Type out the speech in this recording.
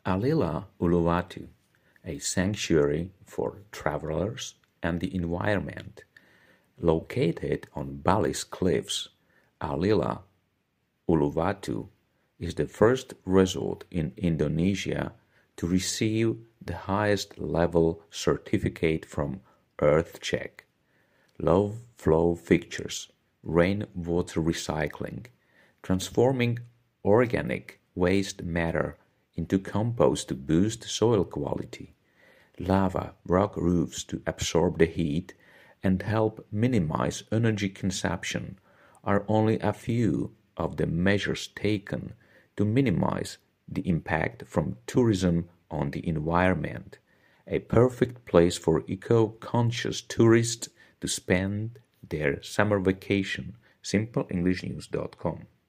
Alila Uluwatu, a sanctuary for travelers and the environment. Located on Bali's cliffs, Alila Uluwatu is the first resort in Indonesia to receive the highest level certificate from EarthCheck. Low flow features, rainwater recycling, transforming organic waste matter into compost to boost soil quality, lava rock roofs to absorb the heat and help minimize energy consumption are only a few of the measures taken to minimize the impact from tourism on the environment, a perfect place for eco-conscious tourists to spend their summer vacation. SimpleEnglishNews.com